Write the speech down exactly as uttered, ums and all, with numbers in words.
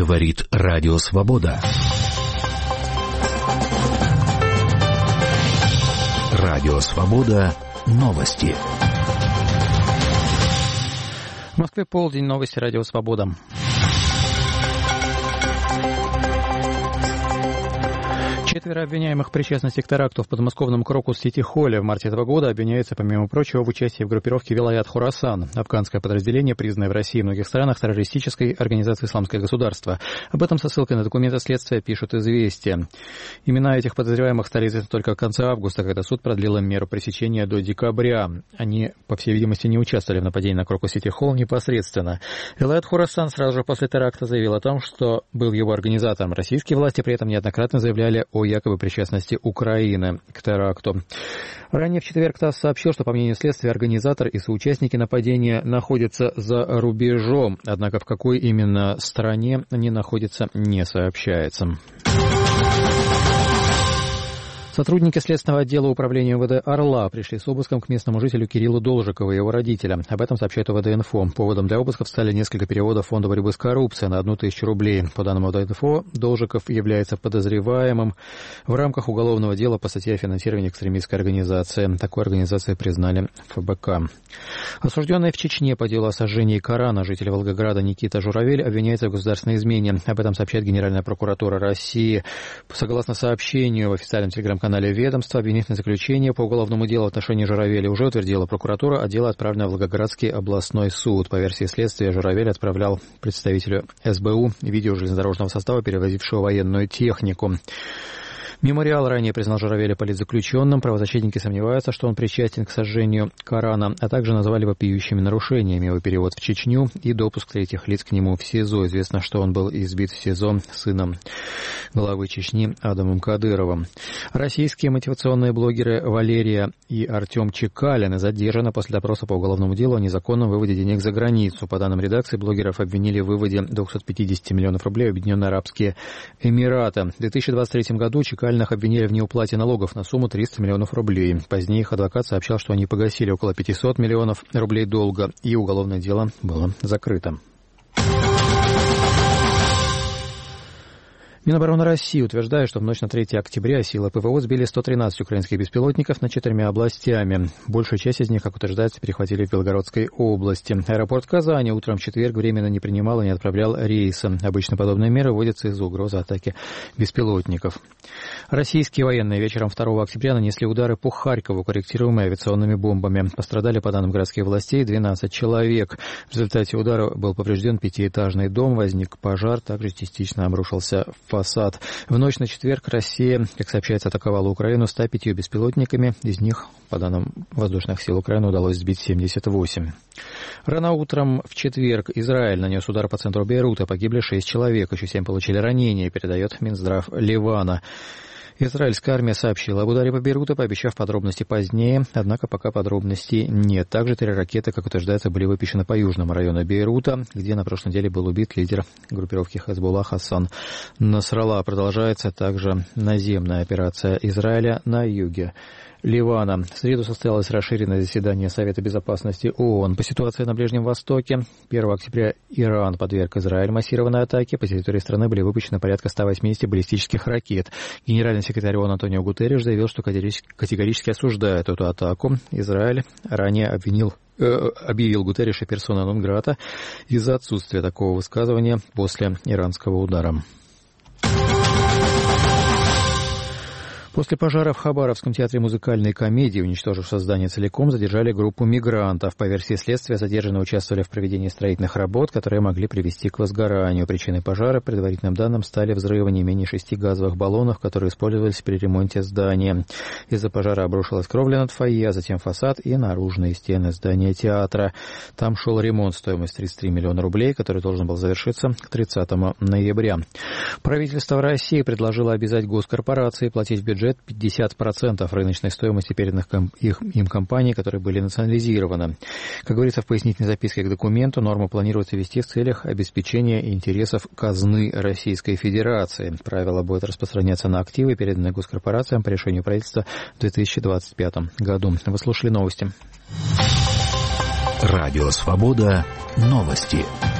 Говорит Радио Свобода. Радио Свобода. Новости. В Москве полдень. Новости Радио Свобода. Четверо обвиняемых в причастности к теракту в подмосковном Крокус-Сити-Холле в марте этого года обвиняются, помимо прочего, в участии в группировке Вилаят Хорасан, афганское подразделение, признанное в России и многих странах террористической организацией «Исламское государство». Об этом со ссылкой на документы следствия пишут «Известия». Имена этих подозреваемых стали известны только в конце августа, когда суд продлил им меру пресечения до декабря. Они, по всей видимости, не участвовали в нападении на Крокус-Сити-Холл непосредственно. Вилаят Хорасан сразу же после теракта заявил о том, что был его организатором. Российские власти при этом неоднократно заявляли о якобы причастности Украины к теракту. Ранее в четверг ТАСС сообщил, что, по мнению следствия, организатор и соучастники нападения находятся за рубежом, однако в какой именно стране они находятся, не сообщается. Сотрудники Следственного отдела управления МВД «Орла» пришли с обыском к местному жителю Кириллу Должикову и его родителям. Об этом сообщает ОВД-Инфо. Поводом для обысков стали несколько переводов Фонда борьбы с коррупцией на одну тысячу рублей. По данным ОВД-Инфо, Должиков является подозреваемым в рамках уголовного дела по статье о финансировании экстремистской организации. Такой организацией признали ФБК. Осужденный в Чечне по делу о сожжении Корана житель Волгограда Никита Журавель обвиняется в государственной измене. Об этом сообщает Генеральная прокуратура России. Согласно сообщению в официальном телеграм-канале канале ведомства, обвинительное заключение по уголовному делу в отношении Журавеля уже утвердила прокуратура, а дело отправлено в Волгоградский областной суд. По версии следствия, Журавель отправлял представителю эс бэ у видео железнодорожного состава, перевозившего военную технику. Мемориал ранее признал Журавеля политзаключенным. Правозащитники сомневаются, что он причастен к сожжению Корана, а также назвали вопиющими нарушениями его перевод в Чечню и допуск третьих лиц к нему в СИЗО. Известно, что он был избит в СИЗО сыном главы Чечни Адамом Кадыровым. Российские мотивационные блогеры Валерия и Артем Чекалины задержаны после допроса по уголовному делу о незаконном выводе денег за границу. По данным редакции, блогеров обвинили в выводе двухсот пятидесяти миллионов рублей в Объединенные Арабские Эмираты. В две тысячи двадцать третьем году Чекалин обвинили в неуплате налогов на сумму триста миллионов рублей. Позднее их адвокат сообщал, что они погасили около пятисот миллионов рублей долга, и уголовное дело было закрыто. Минобороны России утверждает, что в ночь на третьего октября силы ПВО сбили сто тринадцать украинских беспилотников над четырьмя областями. Большую часть из них, как утверждается, перехватили в Белгородской области. Аэропорт Казани утром в четверг временно не принимал и не отправлял рейсы. Обычно подобные меры вводятся из-за угрозы атаки беспилотников. Российские военные вечером второго октября нанесли удары по Харькову, корректируемые авиационными бомбами. Пострадали, по данным городских властей, двенадцать человек. В результате удара был поврежден пятиэтажный дом, возник пожар, также частично обрушился фасад. В ночь на четверг Россия, как сообщается, атаковала Украину ста пятью беспилотниками. Из них, по данным воздушных сил Украины, удалось сбить семьдесят восемь. Рано утром в четверг Израиль нанес удар по центру Бейрута. Погибли шесть человек, еще семь получили ранения, передает Минздрав Ливана. Израильская армия сообщила об ударе по Бейруту, пообещав подробности позднее, однако пока подробностей нет. Также три ракеты, как утверждается, были выпущены по южному району Бейрута, где на прошлой неделе был убит лидер группировки Хезболла Хасан Насралла. Продолжается также наземная операция Израиля на юге Ливана. В среду состоялось расширенное заседание Совета безопасности ООН по ситуации на Ближнем Востоке. первого октября Иран подверг Израиль массированной атаке. По территории страны были выпущены порядка ста восьмидесяти баллистических ракет. Генеральный секретарь ООН Антонио Гутерриш заявил, что категорически осуждает эту атаку. Израиль ранее обвинил э, объявил Гутерриша персона нон-грата из-за отсутствия такого высказывания после иранского удара. После пожара в Хабаровском театре музыкальной комедии, уничтожившего здание целиком, задержали группу мигрантов. По версии следствия, задержанные участвовали в проведении строительных работ, которые могли привести к возгоранию. Причиной пожара, по предварительным данным, стали взрывы не менее шести газовых баллонов, которые использовались при ремонте здания. Из-за пожара обрушилась кровля над фойе, а затем фасад и наружные стены здания театра. Там шел ремонт стоимостью тридцать три миллиона рублей, который должен был завершиться к тридцатому ноября. Правительство России предложило обязать госкорпорации платить в бюджет пятьдесят процентов рыночной стоимости переданных их, им компаний, которые были национализированы. Как говорится в пояснительной записке к документу, норму планируется ввести в целях обеспечения интересов казны Российской Федерации. Правило будет распространяться на активы, переданные госкорпорациям по решению правительства в две тысячи двадцать пятом году. Вы слушали новости. Радио Свобода. Новости.